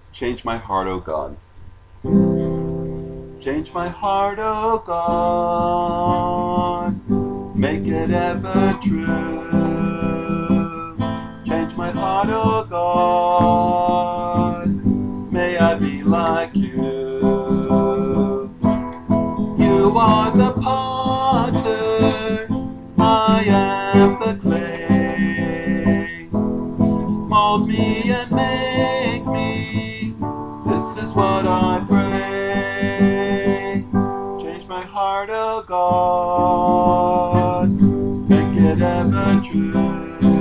Change my heart, O God. Change my heart, O God. Make it ever true. Change my heart, O God. May I be like you. You are the potter, I am the clay. Mold me and make me, this is what I pray. Change my heart, O God, make it ever true.